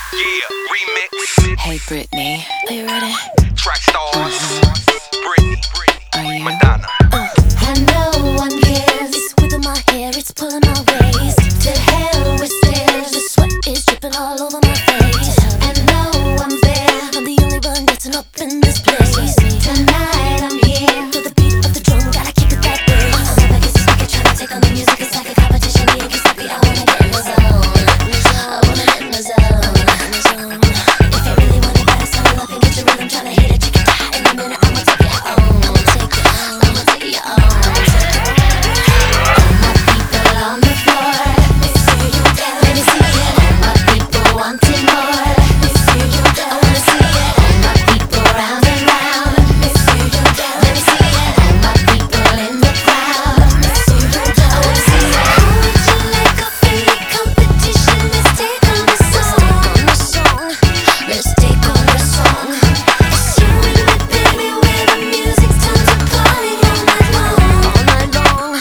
Yeah, remix. Hey Britney, are you ready? Track stars. Britney. Are you? Madonna. And no one cares. It's whipping my hair, it's pulling my waist. To hell with stairs, the sweat is dripping all over my face. And no one's there, I'm the only one dancing up in this place. Tonight I'm here, to the beat of the drum, gotta keep it that way. Never gets stuck, trying to take on the music, it's like a competition. Me and Giuseppe, I wanna get in the zone. I wanna get in the zone. If you really want it, gotta settle up and get your rhythm, tryna hit it, chicken die. In a minute, I'ma take it home. I'ma take it home. I'ma take it home. My people on the floor, let me see you dance. Let me see it. My people wanting more, let me see you dance. I wanna see it. My people round and round, let me see you dance. Let me see it. My people in the crowd, let me see you dance. I wanna see it. Would you like a free competition? Let's take on the song. Let's take on the song. It's you and me, baby, where the music's time to party all night long. All night long.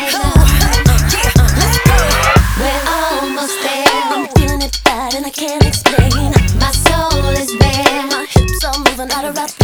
Let's go. We're almost there. I'm feeling it bad and I can't explain. My soul is bare. My hips are moving out of rap.